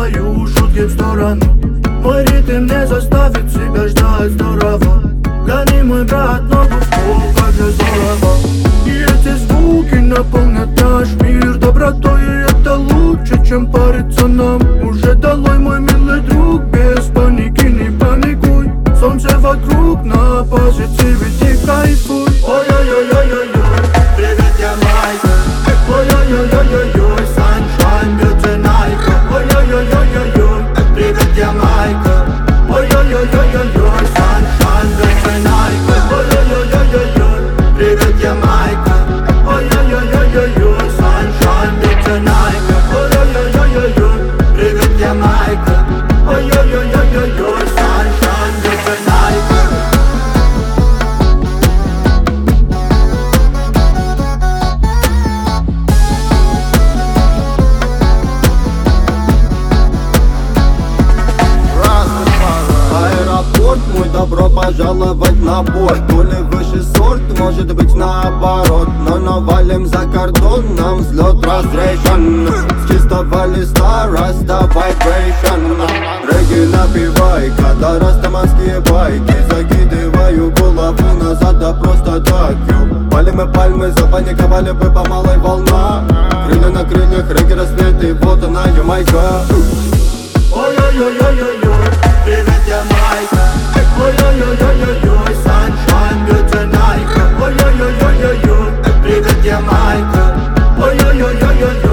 свою шутки в сторону. Мой ритм не заставит себя ждать здорово. Гони, мой брат, ногу в пол, как же здорово. И эти звуки наполнят наш мир добротой, и это лучше, чем париться нам. Уже долой, мой милый друг, без паники не паникуй. Солнце вокруг, на позитиве ты кайфуй. Ой-ой-ой-ой-ой-ой, привет, Ямайка. Ой-ой-ой-ой-ой, sunshine, beauty night. Ой-ой-ой-ой-ой, привет, Ямайка. Ой-ой-ой-ой-ой, sunshine, beauty night. Ой-ой-ой-ой-ой, привет, Ямайка. Ой-ой-ой-ой-ой, sunshine, beauty night. Ой-ой-ой-ой-ой, привет, Ямайка. Ой-ой-ой-ой-ой, sunshine, beauty night. Аэропорт мой, добро пожаловать на борт. То ли выше сорт, может быть наоборот. Но навалим за кордон, нам взлет разрешен. С чистого листа раста вайбрейшн. Регги напивай, когда растаманские байки. Закидываю голову назад, да просто так. Пальмы, пальмы, запаниковали бы по малой волна. Крылья на крыльях, регги рассветы, вот она, Ямайка. Ой-ой-ой-ой-ой, привет, Ямайка. Ой-ой-ой-ой-ой, sunshine, beauty night. Ой-ой-ой-ой-ой, привет, Ямайка. Ой-ой-ой-ой-ой.